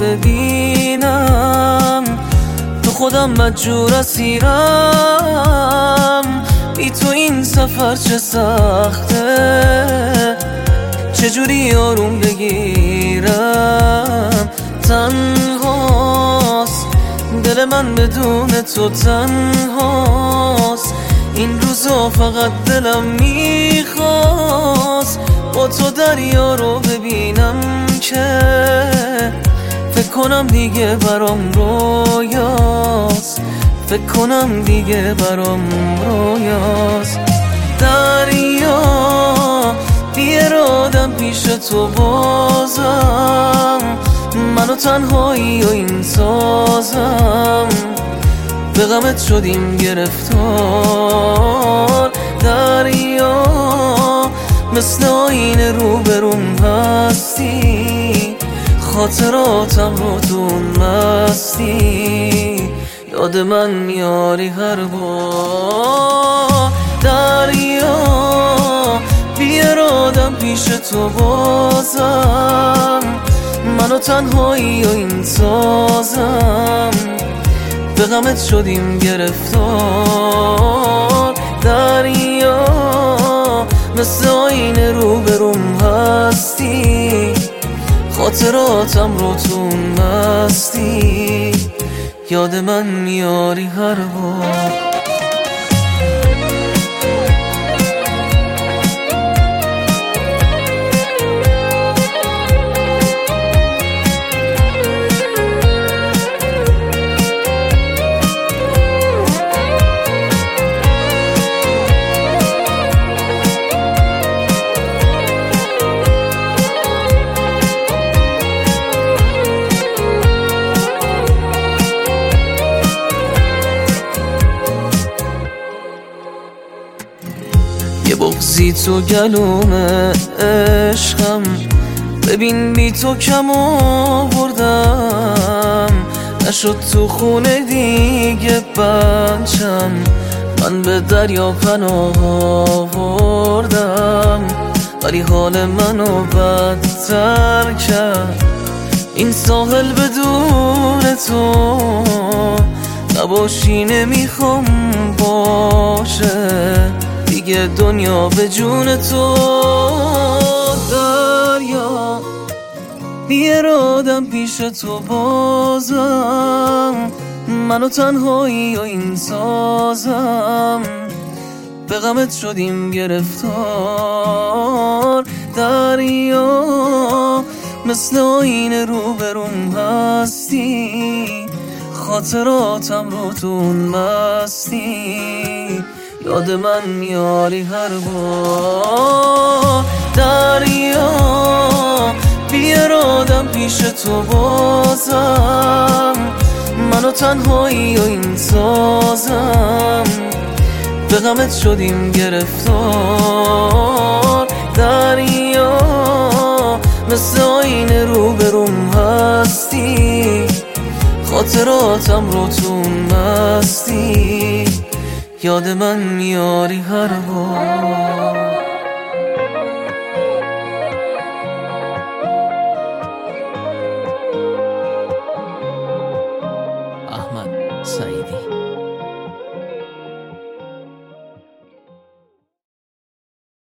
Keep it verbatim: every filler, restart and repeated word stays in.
ببینم، تو خودم مجبور اسیرم. بی تو این سفر چه سخته، چجوری آروم بگیرم. تنهاست دل من بدون تو، تنهاست این روزا، فقط دلم میخواست با تو دریا رو ببینم که فکر کنم دیگه برام رویاست، فکر کنم دیگه برام رویاست. دریا بی ارادم پیش تو بازم، منو تنهایی و این سازم، به غمت شدیم گرفتار. دریا مثل آینه روبروم هستی، خاطراتم رو تو مستی، یاد من میاری هر بار. دریا بی ارادم پیش تو بازم، منو تنهایی و این سازم، به غمت شدیم گرفتار. دریا مثل آینه روبروم هستی، خاطراتم رو تو مستی، یاد من میاری هر بار. یه بغضی تو گلوم عشقم، ببین بی تو کم آوردم، نشد تو خونه دیگه بچم، من به دریا پناه آوردم، ولی حال منو بدتر کرد این ساحل بدون تو. نباشی نمیخوام باشه دیگه دنیا به جون تو. دریا بی ارادم پیش تو بازم، منو تنهایی و این سازم، به غمت شدیم گرفتار. دریا مثل آینه روبروم هستی، خاطراتم رو تو مستی، یاد من میاری هر بار. دریا بی ارادم پیش تو بازم، منو تنهایی و این سازم، به غمت شدیم گرفتار. دریا مثل آینه روبروم هستی، خاطراتم رو تو مستی، یاد من میاری هر بار. احمد سعیدی.